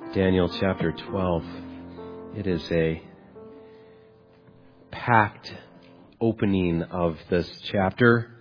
Daniel chapter 12. It is a packed opening of this chapter.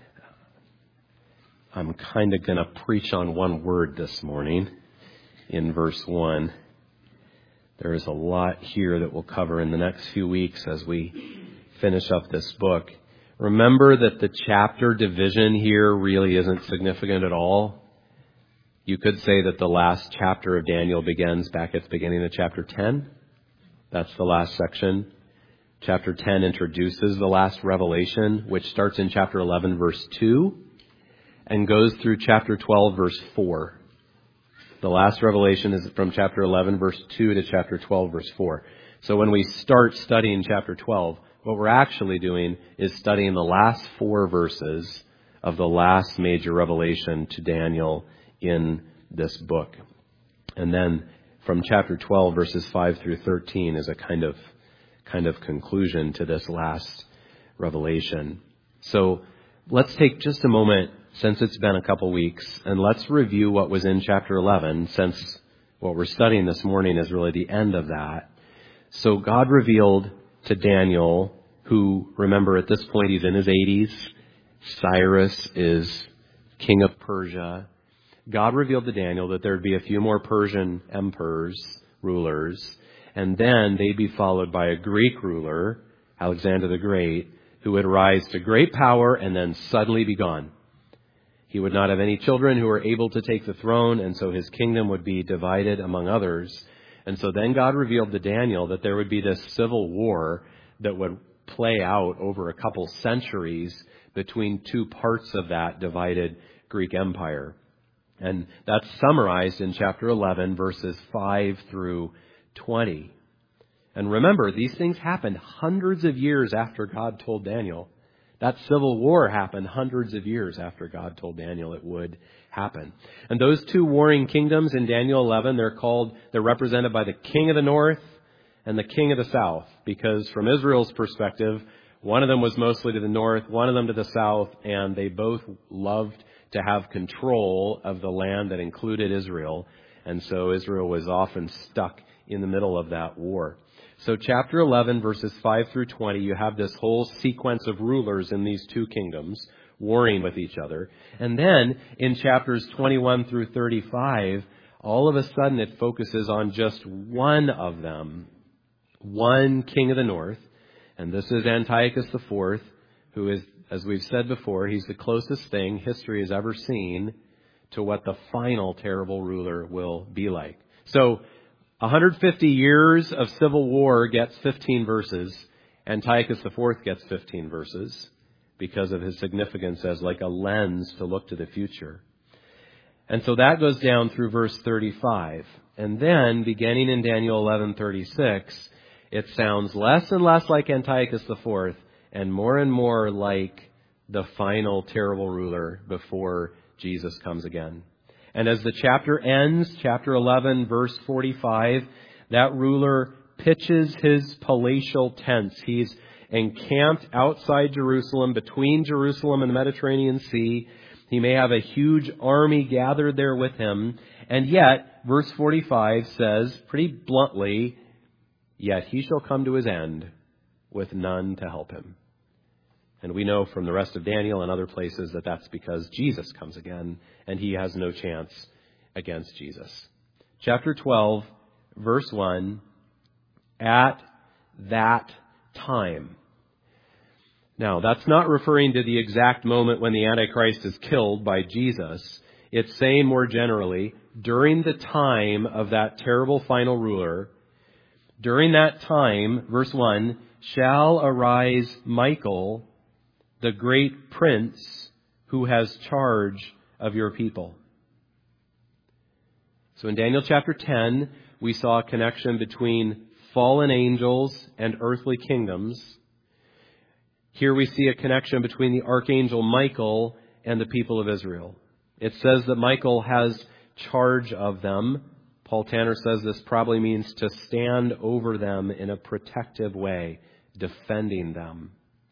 I'm kind of going to preach on one word this morning in verse 1. There is a lot here that we'll cover in the next few weeks as we finish up this book. Remember that the chapter division here really isn't significant at all. You could say that the last chapter of Daniel begins back at the beginning of chapter 10. That's the last section. Chapter 10 introduces the last revelation, which starts in chapter 11, verse 2, and goes through chapter 12, verse 4. The last revelation is from chapter 11, verse 2 to chapter 12, verse 4. So when we start studying chapter 12, what we're actually doing is studying the last 4 verses of the last major revelation to Daniel in this book. And then from chapter 12, verses 5 through 13 is a kind of conclusion to this last revelation. So let's take just a moment, since it's been a couple weeks, and let's review what was in chapter 11, since what we're studying this morning is really the end of that. So God revealed to Daniel, who, remember, at this point he's in his 80s. Cyrus is king of Persia. God revealed to Daniel that there would be a few more Persian emperors, rulers, and then they'd be followed by a Greek ruler, Alexander the Great, who would rise to great power and then suddenly be gone. He would not have any children who were able to take the throne, and so his kingdom would be divided among others. And so then God revealed to Daniel that there would be this civil war that would play out over a couple centuries between two parts of that divided Greek empire. And that's summarized in chapter 11, verses 5 through 20. And remember, these things happened hundreds of years after God told Daniel. That civil war happened hundreds of years after God told Daniel it would happen. And those two warring kingdoms in Daniel 11, they're represented by the king of the north and the king of the south. Because from Israel's perspective, one of them was mostly to the north, one of them to the south, and they both loved to have control of the land that included Israel. And so Israel was often stuck in the middle of that war. So chapter 11, verses 5 through 20, you have this whole sequence of rulers in these two kingdoms warring with each other. And then in chapters 21 through 35, all of a sudden it focuses on just one of them, one king of the north. And this is Antiochus IV, who is, as we've said before, he's the closest thing history has ever seen to what the final terrible ruler will be like. So 150 years of civil war gets 15 verses. Antiochus IV gets 15 verses because of his significance as like a lens to look to the future. And so that goes down through verse 35. And then, beginning in Daniel 11:36, it sounds less and less like Antiochus IV and more like the final terrible ruler before Jesus comes again. And as the chapter ends, chapter 11, verse 45, that ruler pitches his palatial tents. He's encamped outside Jerusalem, between Jerusalem and the Mediterranean Sea. He may have a huge army gathered there with him. And yet, verse 45 says, pretty bluntly, yet he shall come to his end with none to help him. And we know from the rest of Daniel and other places that that's because Jesus comes again, and he has no chance against Jesus. Chapter 12, verse 1, at that time. Now, that's not referring to the exact moment when the Antichrist is killed by Jesus. It's saying more generally, during the time of that terrible final ruler, during that time, verse 1, shall arise Michael, the great prince who has charge of your people. So in Daniel chapter 10, we saw a connection between fallen angels and earthly kingdoms. Here we see a connection between the archangel Michael and the people of Israel. It says that Michael has charge of them. Paul Tanner says this probably means to stand over them in a protective way, defending them.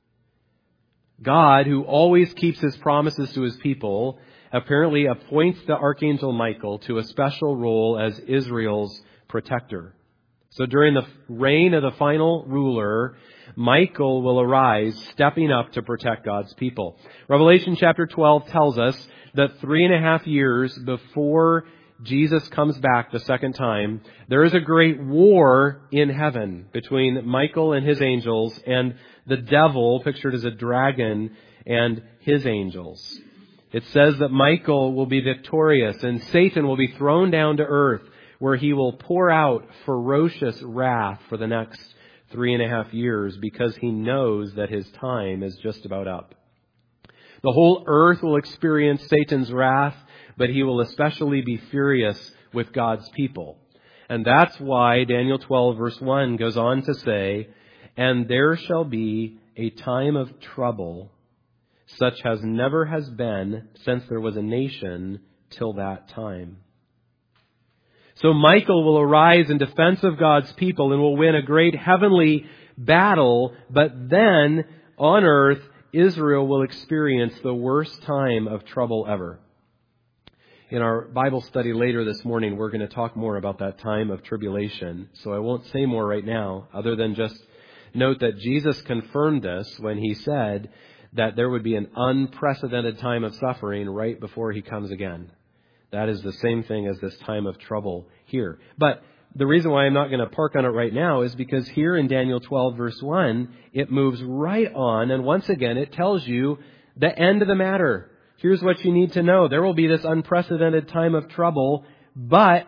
God, who always keeps his promises to his people, apparently appoints the archangel Michael to a special role as Israel's protector. So during the reign of the final ruler, Michael will arise, stepping up to protect God's people. Revelation chapter 12 tells us that 3.5 years before Jesus comes back the second time, there is a great war in heaven between Michael and his angels and the devil, pictured as a dragon, and his angels. It says that Michael will be victorious and Satan will be thrown down to earth, where he will pour out ferocious wrath for the next 3.5 years because he knows that his time is just about up. The whole earth will experience Satan's wrath, but he will especially be furious with God's people. And that's why Daniel 12 verse 1 goes on to say, "And there shall be a time of trouble, such as never has been since there was a nation till that time." So Michael will arise in defense of God's people and will win a great heavenly battle, but then on earth, Israel will experience the worst time of trouble ever. In our Bible study later this morning, we're going to talk more about that time of tribulation. So I won't say more right now, other than just note that Jesus confirmed this when he said that there would be an unprecedented time of suffering right before he comes again. That is the same thing as this time of trouble here. But the reason why I'm not going to park on it right now is because here in Daniel 12 verse 1, it moves right on, and once again it tells you the end of the matter. Here's what you need to know. There will be this unprecedented time of trouble, but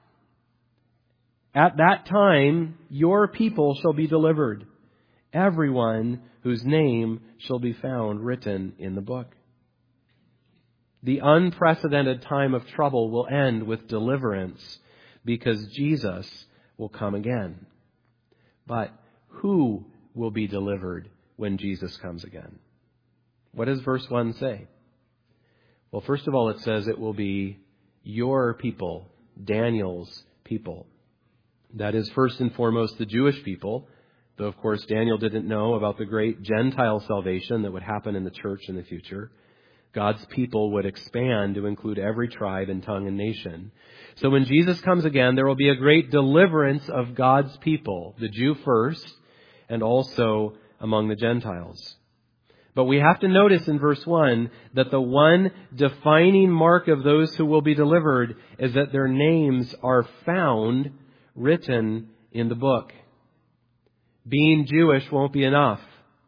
at that time your people shall be delivered, everyone whose name shall be found written in the book. The unprecedented time of trouble will end with deliverance because Jesus will come again. But who will be delivered when Jesus comes again? What does verse 1 say? Well, first of all, it says it will be your people, Daniel's people. That is first and foremost the Jewish people, though of course Daniel didn't know about the great Gentile salvation that would happen in the church in the future. God's people would expand to include every tribe and tongue and nation. So when Jesus comes again, there will be a great deliverance of God's people, the Jew first, and also among the Gentiles. But we have to notice in verse 1 that the one defining mark of those who will be delivered is that their names are found written in the book. Being Jewish won't be enough.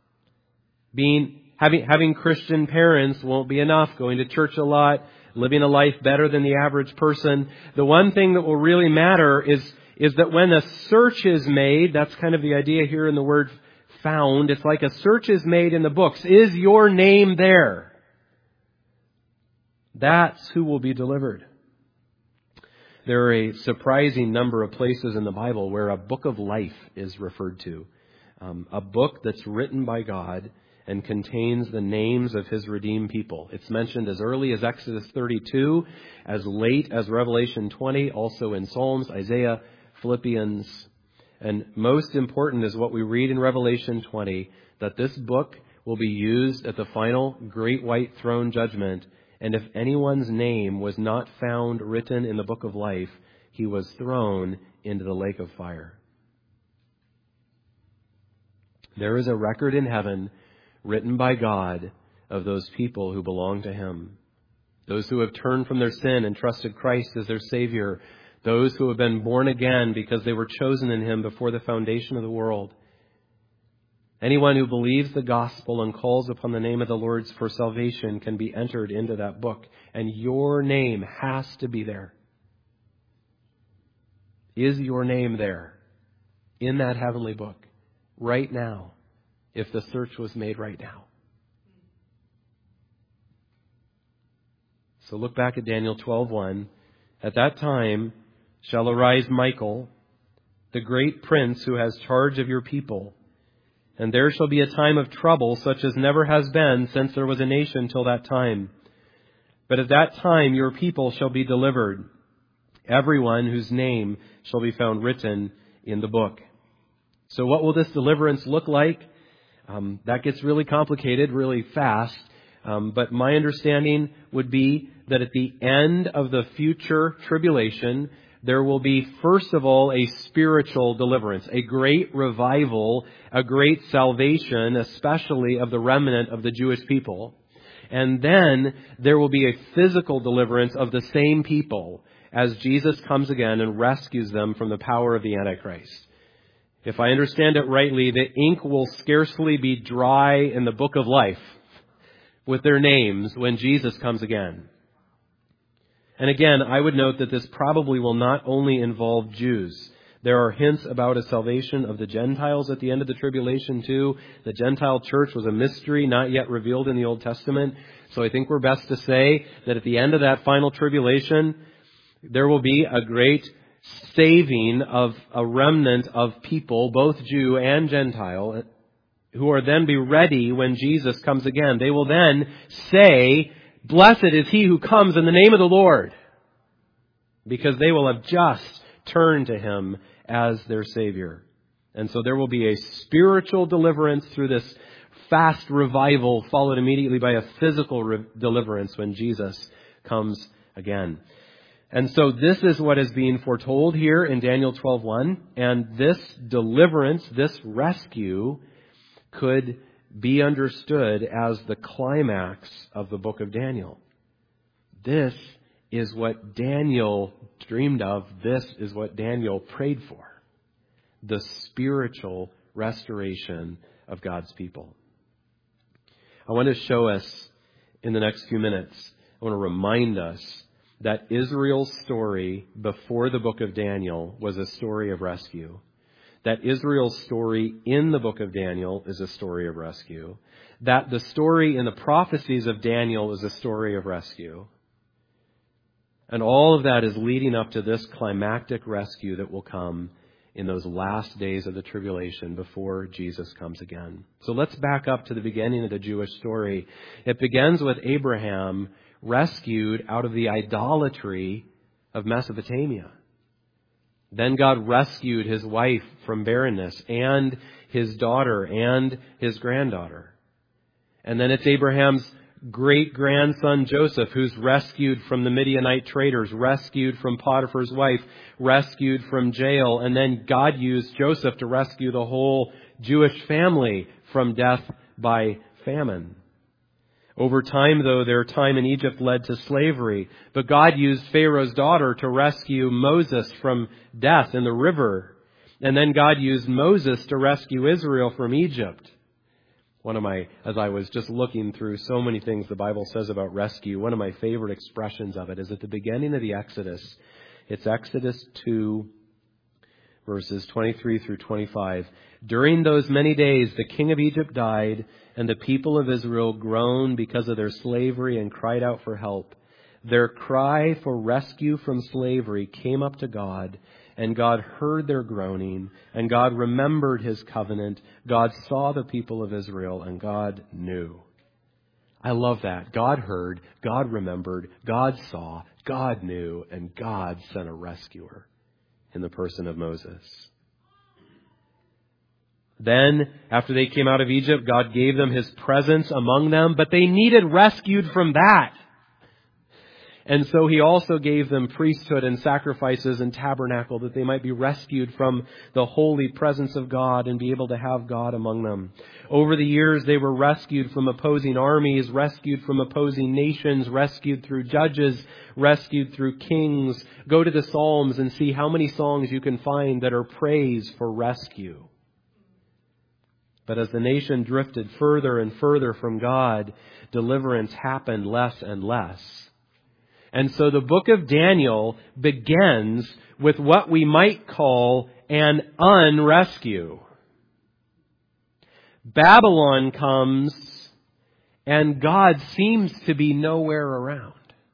Having Christian parents won't be enough. Going to church a lot, living a life better than the average person. The one thing that will really matter is that when a search is made, that's kind of the idea here in the word found. It's like a search is made in the books. Is your name there? That's who will be delivered. There are a surprising number of places in the Bible where a book of life is referred to. A book that's written by God and contains the names of His redeemed people. It's mentioned as early as Exodus 32, as late as Revelation 20, also in Psalms, Isaiah, Philippians. And most important is what we read in Revelation 20, that this book will be used at the final great white throne judgment. And if anyone's name was not found written in the book of life, he was thrown into the lake of fire. There is a record in heaven written by God of those people who belong to Him. Those who have turned from their sin and trusted Christ as their Savior. Those who have been born again because they were chosen in Him before the foundation of the world. Anyone who believes the gospel and calls upon the name of the Lord for salvation can be entered into that book. And your name has to be there. Is your name there in that heavenly book right now, if the search was made right now? So look back at Daniel 12:1. At that time shall arise Michael, the great prince who has charge of your people. And there shall be a time of trouble such as never has been since there was a nation till that time. But at that time your people shall be delivered, everyone whose name shall be found written in the book. So what will this deliverance look like? That gets really complicated really fast. But my understanding would be that at the end of the future tribulation, there will be, first of all, a spiritual deliverance, a great revival, a great salvation, especially of the remnant of the Jewish people. And then there will be a physical deliverance of the same people as Jesus comes again and rescues them from the power of the Antichrist. If I understand it rightly, the ink will scarcely be dry in the book of life with their names when Jesus comes again. And again, I would note that this probably will not only involve Jews. There are hints about a salvation of the Gentiles at the end of the tribulation too. The Gentile church was a mystery not yet revealed in the Old Testament. So I think we're best to say that at the end of that final tribulation, there will be a great saving of a remnant of people, both Jew and Gentile, who are then be ready when Jesus comes again. They will then say, "Blessed is he who comes in the name of the Lord," because they will have just turned to him as their Savior. And so there will be a spiritual deliverance through this fast revival, followed immediately by a physical deliverance when Jesus comes again. And so this is what is being foretold here in Daniel 12:1. And this deliverance, this rescue, could be understood as the climax of the book of Daniel. This is what Daniel dreamed of. This is what Daniel prayed for. The spiritual restoration of God's people. I want to show us in the next few minutes, I want to remind us that Israel's story before the book of Daniel was a story of rescue. That Israel's story in the book of Daniel is a story of rescue. That the story in the prophecies of Daniel is a story of rescue. And all of that is leading up to this climactic rescue that will come in those last days of the tribulation before Jesus comes again. So let's back up to the beginning of the Jewish story. It begins with Abraham rescued out of the idolatry of Mesopotamia. Then God rescued his wife from barrenness and his daughter and his granddaughter. And then it's Abraham's great-grandson Joseph who's rescued from the Midianite traders, rescued from Potiphar's wife, rescued from jail. And then God used Joseph to rescue the whole Jewish family from death by famine. Over time, though, their time in Egypt led to slavery. But God used Pharaoh's daughter to rescue Moses from death in the river. And then God used Moses to rescue Israel from Egypt. As I was just looking through so many things the Bible says about rescue, one of my favorite expressions of it is at the beginning of the Exodus. It's Exodus 2, verses 23 through 25. During those many days, the king of Egypt died, and the people of Israel groaned because of their slavery and cried out for help. Their cry for rescue from slavery came up to God, and God heard their groaning, and God remembered his covenant. God saw the people of Israel, and God knew. I love that. God heard, God remembered, God saw, God knew, and God sent a rescuer in the person of Moses. Then, after they came out of Egypt, God gave them his presence among them, but they needed rescued from that. And so he also gave them priesthood and sacrifices and tabernacle that they might be rescued from the holy presence of God and be able to have God among them. Over the years, they were rescued from opposing armies, rescued from opposing nations, rescued through judges, rescued through kings. Go to the Psalms and see how many songs you can find that are praise for rescue. But as the nation drifted further and further from God, deliverance happened less and less. And so the book of Daniel begins with what we might call an unrescue. Babylon comes and God seems to be nowhere around.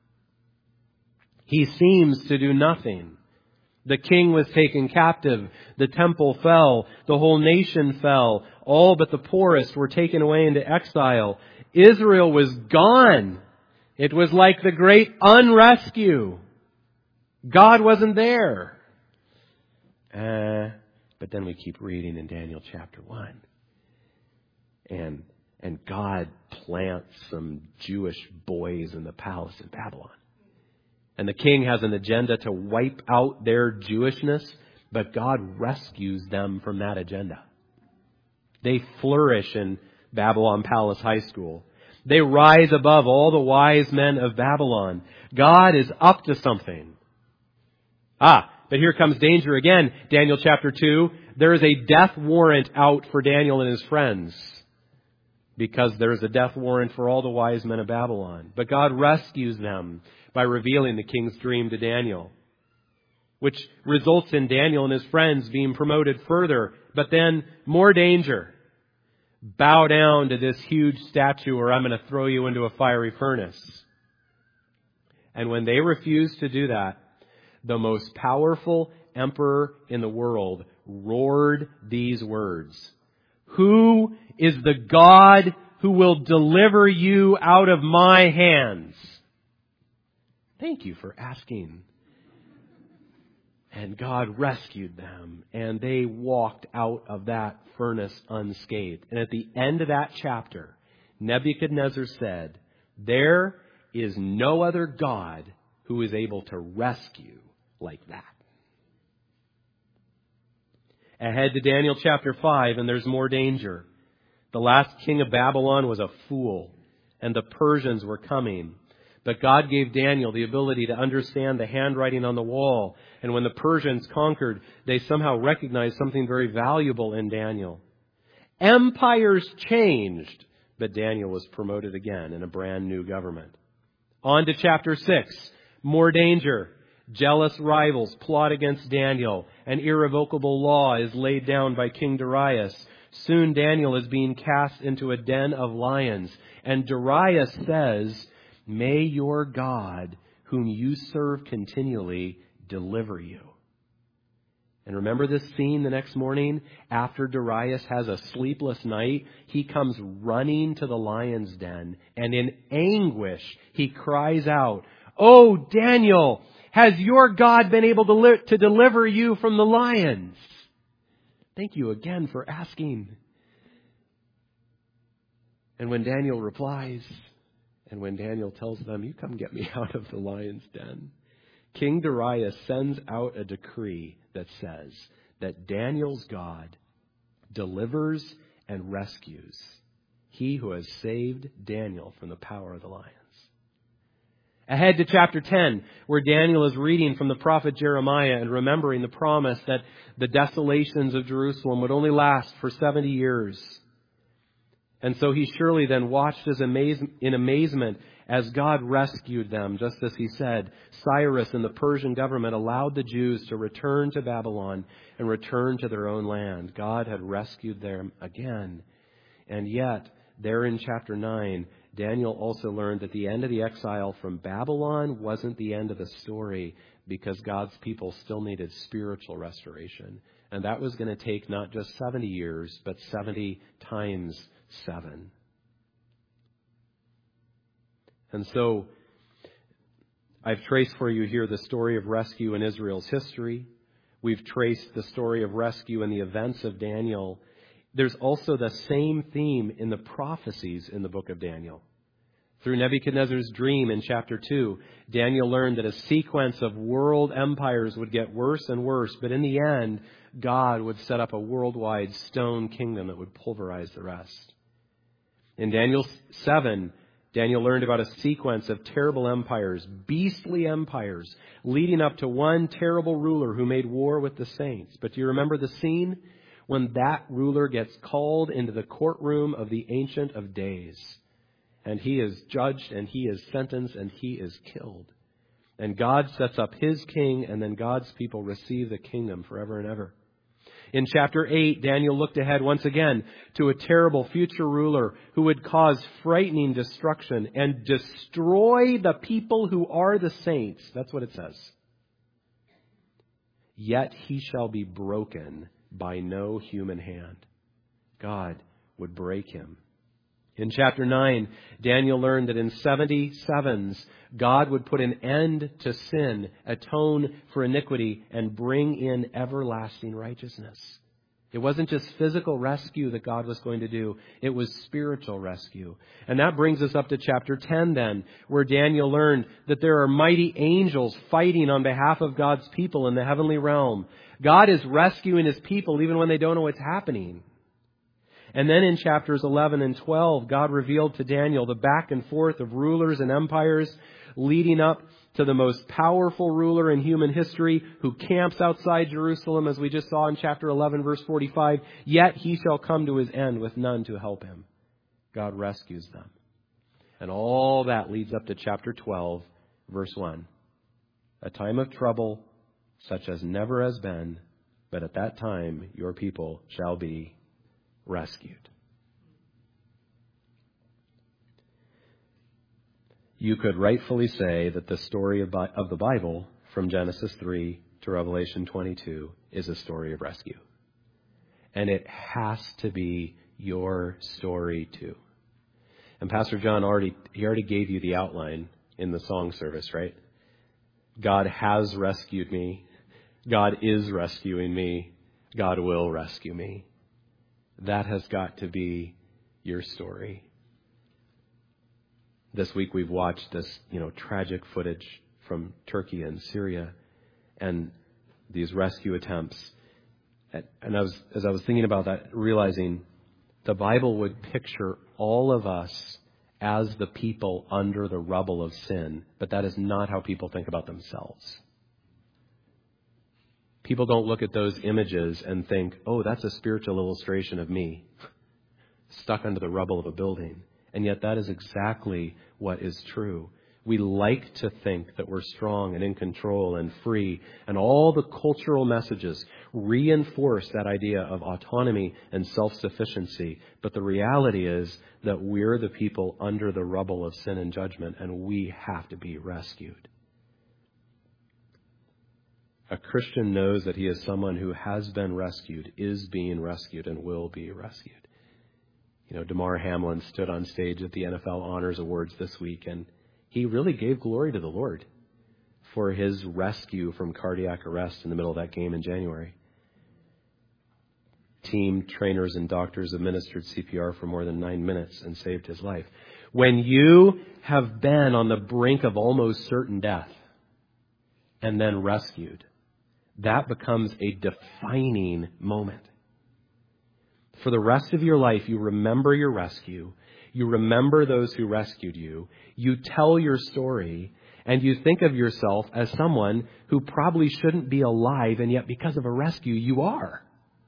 He seems to do nothing. The king was taken captive. The temple fell. The whole nation fell. All but the poorest were taken away into exile. Israel was gone. It was like the great unrescue. God wasn't there. But then we keep reading in Daniel chapter 1. And God plants some Jewish boys in the palace in Babylon. And the king has an agenda to wipe out their Jewishness, but God rescues them from that agenda. They flourish in Babylon Palace High School. They rise above all the wise men of Babylon. God is up to something. But here comes danger again. Daniel chapter 2. There is a death warrant out for Daniel and his friends, because there is a death warrant for all the wise men of Babylon. But God rescues them by revealing the king's dream to Daniel, which results in Daniel and his friends being promoted further. But then more danger. Bow down to this huge statue or I'm going to throw you into a fiery furnace. And when they refused to do that, the most powerful emperor in the world roared these words: "Who is the God who will deliver you out of my hands?" Thank you for asking. And God rescued them, and they walked out of that furnace unscathed. And at the end of that chapter, Nebuchadnezzar said, "There is no other God who is able to rescue like that." Ahead to Daniel chapter 5, and there's more danger. The last king of Babylon was a fool, and the Persians were coming. But God gave Daniel the ability to understand the handwriting on the wall. And when the Persians conquered, they somehow recognized something very valuable in Daniel. Empires changed, but Daniel was promoted again in a brand new government. On to chapter 6. More danger. Jealous rivals plot against Daniel. An irrevocable law is laid down by King Darius. Soon Daniel is being cast into a den of lions. And Darius says, "May your God, whom you serve continually, deliver you." And remember this scene the next morning? After Darius has a sleepless night, he comes running to the lion's den. And in anguish, he cries out, "Oh, Daniel, has your God been able to deliver you from the lions?" Thank you again for asking. And when Daniel replies, and when Daniel tells them, "You come get me out of the lion's den," King Darius sends out a decree that says that Daniel's God delivers and rescues, he who has saved Daniel from the power of the lions. Ahead to chapter 10, where Daniel is reading from the prophet Jeremiah and remembering the promise that the desolations of Jerusalem would only last for 70 years. And so he surely then watched in amazement as God rescued them, just as he said. Cyrus and the Persian government allowed the Jews to return to Babylon and return to their own land. God had rescued them again. And yet, there in chapter 9, Daniel also learned that the end of the exile from Babylon wasn't the end of the story, because God's people still needed spiritual restoration. And that was going to take not just 70 years, but 70 times 7. And so I've traced for you here the story of rescue in Israel's history. We've traced the story of rescue in the events of Daniel. There's also the same theme in the prophecies in the book of Daniel. Through Nebuchadnezzar's dream in chapter 2, Daniel learned that a sequence of world empires would get worse and worse, but in the end, God would set up a worldwide stone kingdom that would pulverize the rest. In Daniel 7, Daniel learned about a sequence of terrible empires, beastly empires, leading up to one terrible ruler who made war with the saints. But do you remember the scene? When that ruler gets called into the courtroom of the Ancient of Days. And he is judged, and he is sentenced, and he is killed. And God sets up his king, and then God's people receive the kingdom forever and ever. In chapter 8, Daniel looked ahead once again to a terrible future ruler who would cause frightening destruction and destroy the people who are the saints. That's what it says. Yet he shall be broken by no human hand. God would break him. In chapter 9, Daniel learned that in 77s, God would put an end to sin, atone for iniquity, and bring in everlasting righteousness. It wasn't just physical rescue that God was going to do. It was spiritual rescue. And that brings us up to chapter 10 then, where Daniel learned that there are mighty angels fighting on behalf of God's people in the heavenly realm. God is rescuing His people even when they don't know what's happening. And then in chapters 11 and 12, God revealed to Daniel the back and forth of rulers and empires leading up to the most powerful ruler in human history who camps outside Jerusalem, as we just saw in chapter 11, verse 45. Yet he shall come to his end with none to help him. God rescues them. And all that leads up to chapter 12, verse 1. A time of trouble such as never has been, but at that time your people shall be rescued. You could rightfully say that the story of the Bible, from Genesis 3 to Revelation 22, is a story of rescue. And it has to be your story too. And Pastor John already gave you the outline in the song service, right? God has rescued me. God is rescuing me. God will rescue me. That has got to be your story. This week we've watched this, tragic footage from Turkey and Syria and these rescue attempts. And as I was thinking about that, realizing the Bible would picture all of us as the people under the rubble of sin, but that is not how people think about themselves. People don't look at those images and think, oh, that's a spiritual illustration of me, stuck under the rubble of a building. And yet that is exactly what is true. We like to think that we're strong and in control and free, and all the cultural messages reinforce that idea of autonomy and self-sufficiency. But the reality is that we're the people under the rubble of sin and judgment, and we have to be rescued. A Christian knows that he is someone who has been rescued, is being rescued, and will be rescued. Damar Hamlin stood on stage at the NFL Honors Awards this week, and he really gave glory to the Lord for his rescue from cardiac arrest in the middle of that game in January. Team trainers and doctors administered CPR for more than 9 minutes and saved his life. When you have been on the brink of almost certain death and then rescued, that becomes a defining moment. For the rest of your life, you remember your rescue. You remember those who rescued you. You tell your story, and you think of yourself as someone who probably shouldn't be alive, and yet because of a rescue, you are.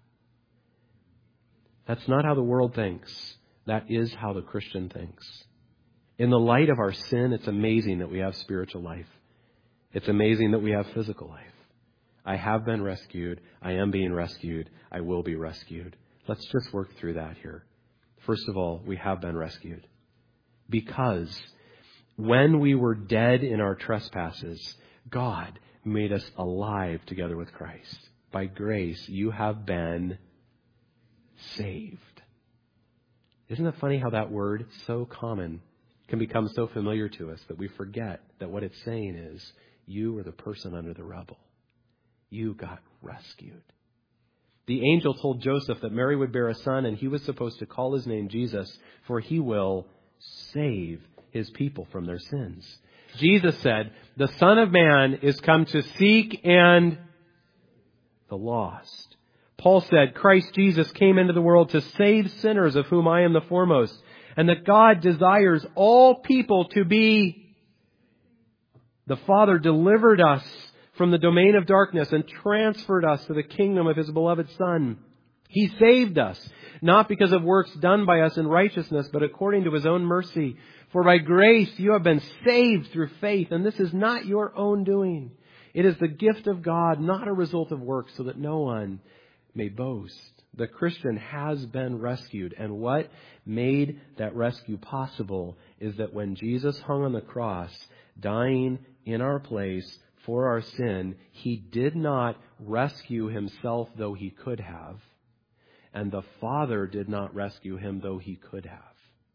That's not how the world thinks. That is how the Christian thinks. In the light of our sin, it's amazing that we have spiritual life. It's amazing that we have physical life. I have been rescued. I am being rescued. I will be rescued. Let's just work through that here. First of all, we have been rescued because when we were dead in our trespasses, God made us alive together with Christ. By grace, you have been saved. Isn't it funny how that word, so common, can become so familiar to us that we forget that what it's saying is, you were the person under the rubble. You got rescued. The angel told Joseph that Mary would bear a son, and he was supposed to call his name Jesus, for he will save his people from their sins. Jesus said, the Son of Man is come to seek and the lost. Paul said, Christ Jesus came into the world to save sinners, of whom I am the foremost, and that God desires all people to be. The Father delivered us from the domain of darkness and transferred us to the kingdom of His beloved Son. He saved us, not because of works done by us in righteousness, but according to His own mercy. For by grace you have been saved through faith, and this is not your own doing. It is the gift of God, not a result of works, so that no one may boast. The Christian has been rescued, and what made that rescue possible is that when Jesus hung on the cross, dying in our place, for our sin, He did not rescue Himself, though He could have. And the Father did not rescue Him, though He could have.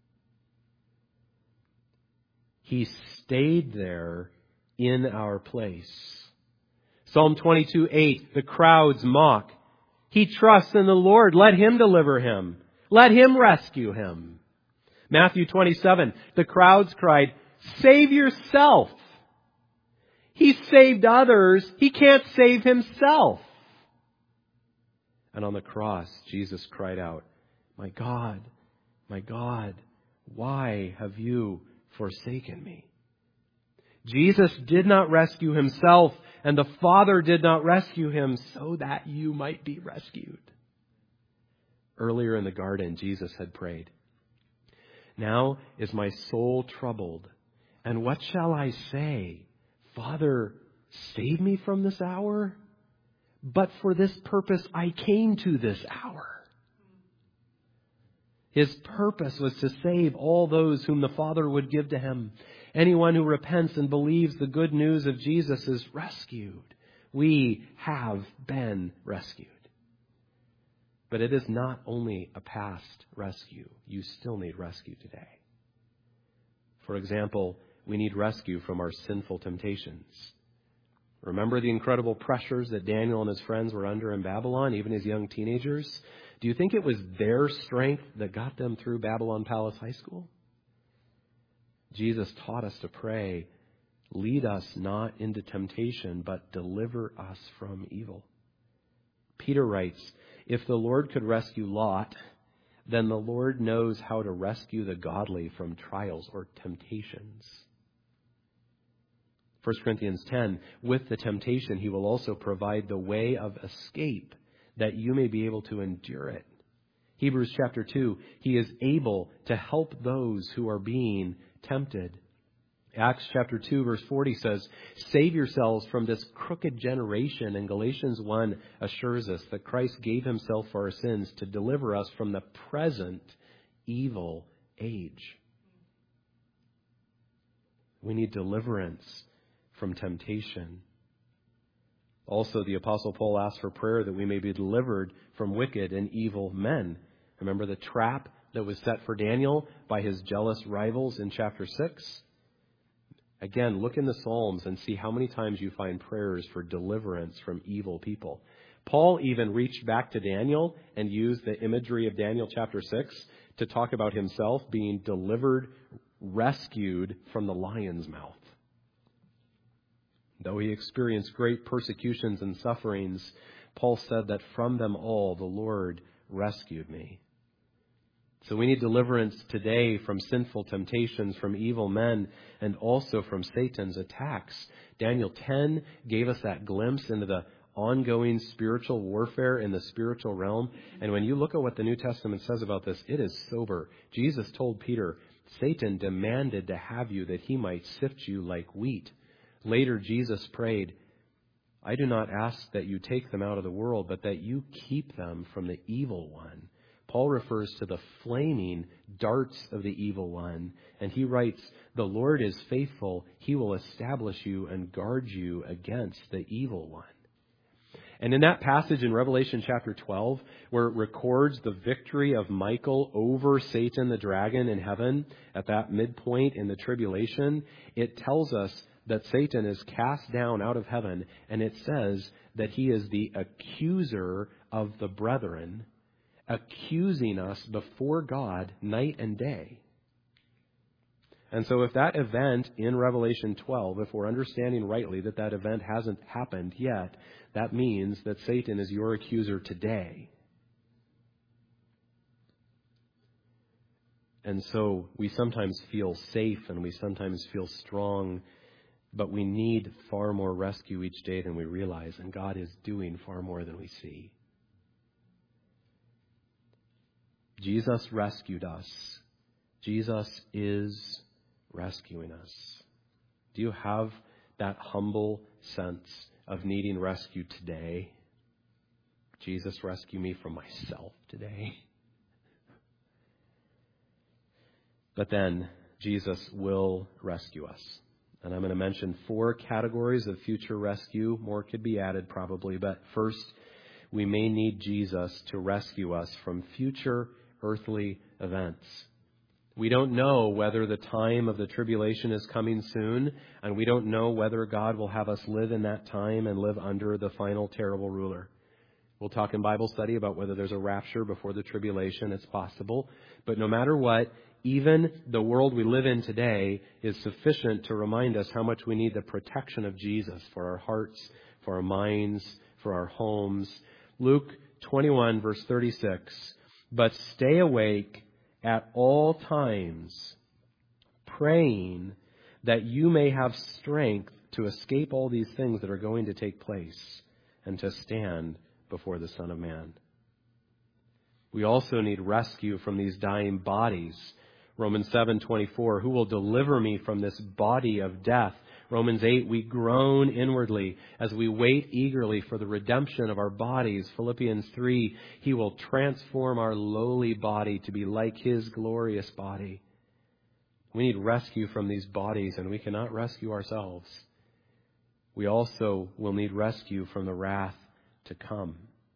He stayed there in our place. Psalm 22:8, the crowds mock. He trusts in the Lord. Let Him deliver him. Let Him rescue him. Matthew 27, the crowds cried, "Save yourself." He saved others. He can't save Himself. And on the cross, Jesus cried out, my God, why have you forsaken me?" Jesus did not rescue Himself, and the Father did not rescue Him so that you might be rescued. Earlier in the garden, Jesus had prayed, "Now is my soul troubled, and what shall I say? Father, save me from this hour? But for this purpose I came to this hour." His purpose was to save all those whom the Father would give to Him. Anyone who repents and believes the good news of Jesus is rescued. We have been rescued. But it is not only a past rescue. You still need rescue today. For example, we need rescue from our sinful temptations. Remember the incredible pressures that Daniel and his friends were under in Babylon, even as young teenagers? Do you think it was their strength that got them through Babylon Palace High School? Jesus taught us to pray, "Lead us not into temptation, but deliver us from evil." Peter writes, "If the Lord could rescue Lot, then the Lord knows how to rescue the godly from trials or temptations." 1 Corinthians 10, "With the temptation, He will also provide the way of escape, that you may be able to endure it." Hebrews chapter 2, "He is able to help those who are being tempted." Acts chapter 2, verse 40 says, "Save yourselves from this crooked generation." And Galatians 1 assures us that Christ gave Himself for our sins to deliver us from the present evil age. We need deliverance from temptation. Also, the Apostle Paul asked for prayer that we may be delivered from wicked and evil men. Remember the trap that was set for Daniel by his jealous rivals in chapter 6? Again, look in the Psalms and see how many times you find prayers for deliverance from evil people. Paul even reached back to Daniel and used the imagery of Daniel chapter 6 to talk about himself being delivered, rescued from the lion's mouth. Though he experienced great persecutions and sufferings, Paul said that from them all the Lord rescued me. So we need deliverance today from sinful temptations, from evil men, and also from Satan's attacks. Daniel 10 gave us that glimpse into the ongoing spiritual warfare in the spiritual realm. And when you look at what the New Testament says about this, it is sober. Jesus told Peter, "Satan demanded to have you that he might sift you like wheat." Later, Jesus prayed, "I do not ask that you take them out of the world, but that you keep them from the evil one." Paul refers to the flaming darts of the evil one, and he writes, "The Lord is faithful. He will establish you and guard you against the evil one." And in that passage in Revelation chapter 12, where it records the victory of Michael over Satan the dragon in heaven, at that midpoint in the tribulation, it tells us that Satan is cast down out of heaven, and it says that he is the accuser of the brethren, accusing us before God night and day. And so if that event in Revelation 12, if we're understanding rightly that that event hasn't happened yet, that means that Satan is your accuser today. And so we sometimes feel safe and we sometimes feel strong, but we need far more rescue each day than we realize, and God is doing far more than we see. Jesus rescued us. Jesus is rescuing us. Do you have that humble sense of needing rescue today? Jesus, rescue me from myself today. But then Jesus will rescue us. And I'm going to mention 4 categories of future rescue. More could be added probably. But first, we may need Jesus to rescue us from future earthly events. We don't know whether the time of the tribulation is coming soon, and we don't know whether God will have us live in that time and live under the final terrible ruler. We'll talk in Bible study about whether there's a rapture before the tribulation. It's possible. But no matter what, even the world we live in today is sufficient to remind us how much we need the protection of Jesus for our hearts, for our minds, for our homes. Luke 21, verse 36, but stay awake at all times, praying that you may have strength to escape all these things that are going to take place and to stand before the Son of Man. We also need rescue from these dying bodies. Romans 7:24, who will deliver me from this body of death? Romans 8, we groan inwardly as we wait eagerly for the redemption of our bodies. Philippians 3, he will transform our lowly body to be like his glorious body. We need rescue from these bodies, and we cannot rescue ourselves. We also will need rescue from the wrath to come.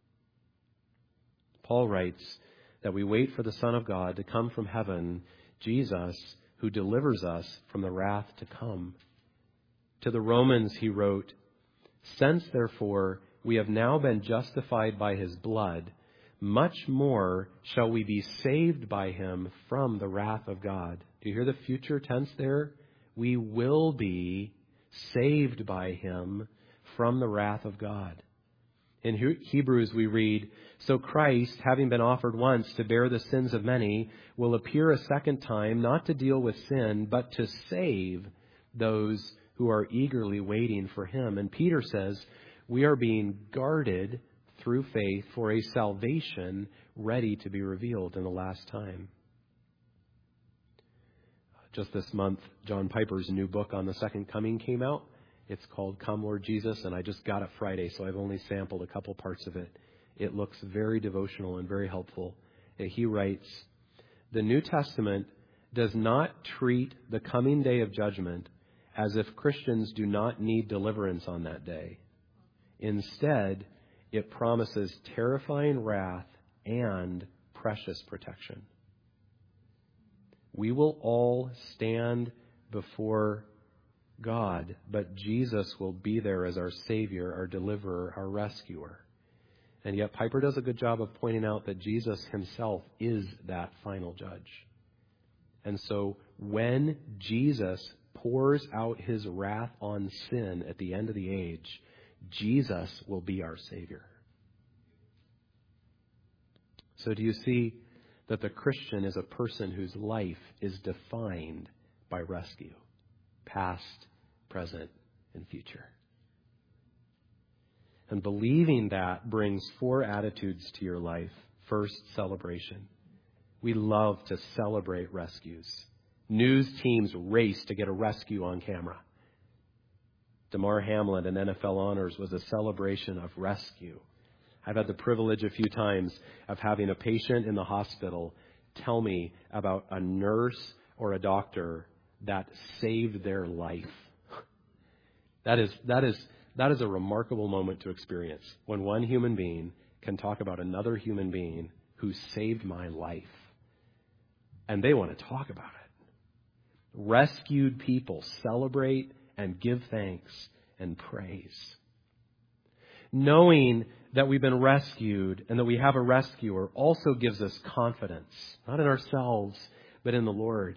Paul writes that we wait for the Son of God to come from heaven, Jesus, who delivers us from the wrath to come. To the Romans he wrote, since therefore we have now been justified by his blood, much more shall we be saved by him from the wrath of God. Do you hear the future tense there? We will be saved by him from the wrath of God. In Hebrews we read, so Christ, having been offered once to bear the sins of many, will appear a second time, not to deal with sin, but to save those who are eagerly waiting for him. And Peter says, we are being guarded through faith for a salvation ready to be revealed in the last time. Just this month, John Piper's new book on the second coming came out. It's called Come, Lord Jesus, and I just got it Friday, so I've only sampled a couple parts of it. It looks very devotional and very helpful. He writes, the New Testament does not treat the coming day of judgment as if Christians do not need deliverance on that day. Instead, it promises terrifying wrath and precious protection. We will all stand before God, but Jesus will be there as our Savior, our deliverer, our rescuer. And yet Piper does a good job of pointing out that Jesus himself is that final judge. And so when Jesus pours out his wrath on sin at the end of the age, Jesus will be our Savior. So do you see that the Christian is a person whose life is defined by rescue? Past, present, and future. And believing that brings 4 attitudes to your life. First, celebration. We love to celebrate rescues. News teams race to get a rescue on camera. Damar Hamlin and NFL Honors was a celebration of rescue. I've had the privilege a few times of having a patient in the hospital tell me about a nurse or a doctor that saved their life. That is a remarkable moment to experience when one human being can talk about another human being who saved my life. And they want to talk about it. Rescued people celebrate and give thanks and praise. Knowing that we've been rescued and that we have a rescuer also gives us confidence, not in ourselves, but in the Lord.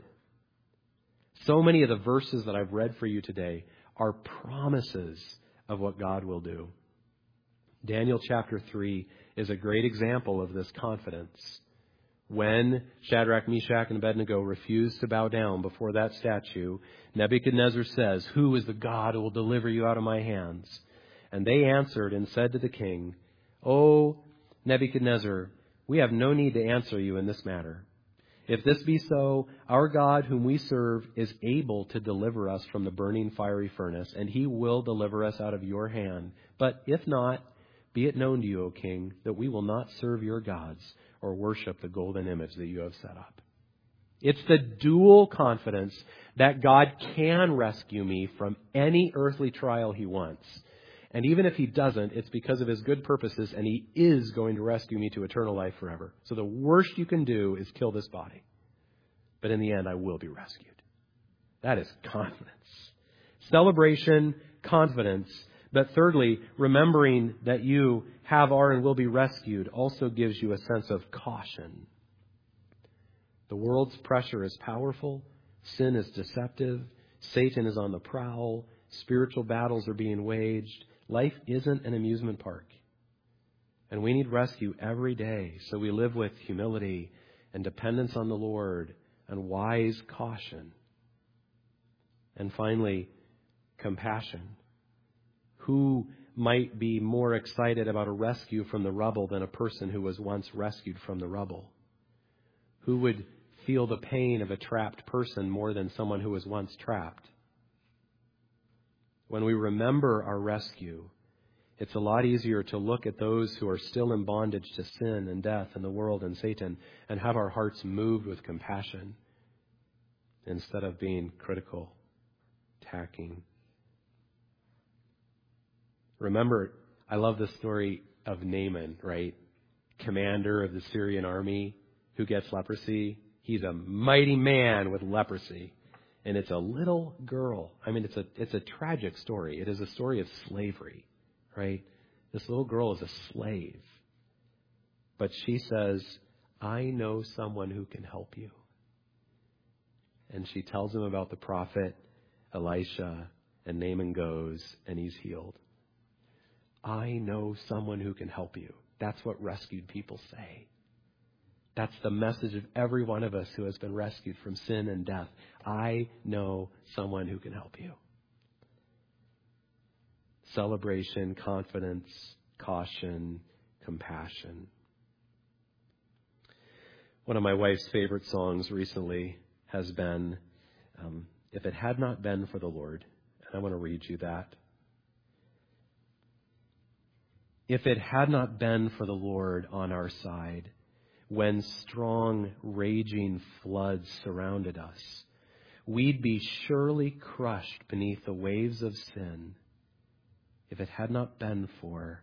So many of the verses that I've read for you today are promises of what God will do. Daniel chapter 3 is a great example of this confidence. When Shadrach, Meshach, and Abednego refused to bow down before that statue, Nebuchadnezzar says, who is the God who will deliver you out of my hands? And they answered and said to the king, O Nebuchadnezzar, we have no need to answer you in this matter. If this be so, our God whom we serve is able to deliver us from the burning fiery furnace, and he will deliver us out of your hand. But if not, be it known to you, O king, that we will not serve your gods or worship the golden image that you have set up. It's the dual confidence that God can rescue me from any earthly trial he wants. And even if he doesn't, it's because of his good purposes, and he is going to rescue me to eternal life forever. So the worst you can do is kill this body. But in the end, I will be rescued. That is confidence. Celebration, confidence. But thirdly, remembering that you have, are, and will be rescued also gives you a sense of caution. The world's pressure is powerful. Sin is deceptive. Satan is on the prowl. Spiritual battles are being waged. Life isn't an amusement park. And we need rescue every day. So we live with humility and dependence on the Lord and wise caution. And finally, compassion. Who might be more excited about a rescue from the rubble than a person who was once rescued from the rubble? Who would feel the pain of a trapped person more than someone who was once trapped? When we remember our rescue, it's a lot easier to look at those who are still in bondage to sin and death and the world and Satan and have our hearts moved with compassion instead of being critical, attacking. Remember, I love the story of Naaman, right? Commander of the Syrian army who gets leprosy. He's a mighty man with leprosy. And it's a little girl. I mean, it's a tragic story. It is a story of slavery, right? This little girl is a slave. But she says, I know someone who can help you. And she tells him about the prophet Elisha, and Naaman goes, and he's healed. I know someone who can help you. That's what rescued people say. That's the message of every one of us who has been rescued from sin and death. I know someone who can help you. Celebration, confidence, caution, compassion. One of my wife's favorite songs recently has been, If It Had Not Been for the Lord. And I want to read you that. If it had not been for the Lord on our side, when strong, raging floods surrounded us, we'd be surely crushed beneath the waves of sin. If it had not been for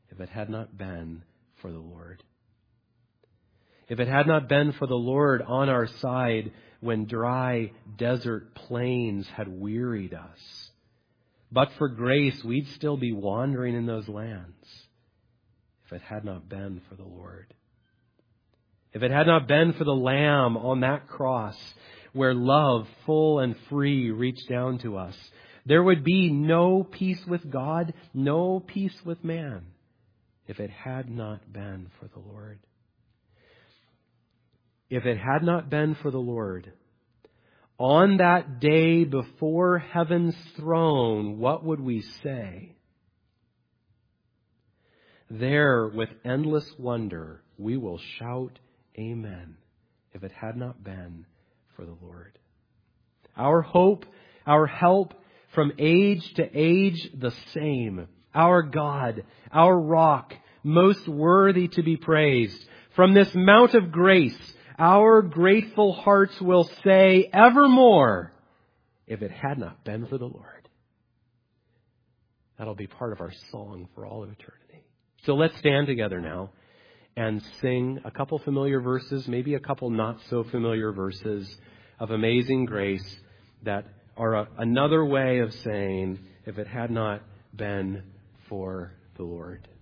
the Lord. If it had not been for the Lord on our side, when dry desert plains had wearied us, but for grace, we'd still be wandering in those lands. If it had not been for the Lord. If it had not been for the Lamb on that cross, where love, full and free, reached down to us, there would be no peace with God, no peace with man, if it had not been for the Lord. If it had not been for the Lord, on that day before heaven's throne, what would we say? There, with endless wonder, we will shout, Amen, if it had not been for the Lord. Our hope, our help, from age to age the same. Our God, our rock, most worthy to be praised. From this mount of grace, our grateful hearts will say evermore, if it had not been for the Lord. That'll be part of our song for all of eternity. So let's stand together now and sing a couple familiar verses, maybe a couple not so familiar verses of Amazing Grace that are another way of saying, if it had not been for the Lord.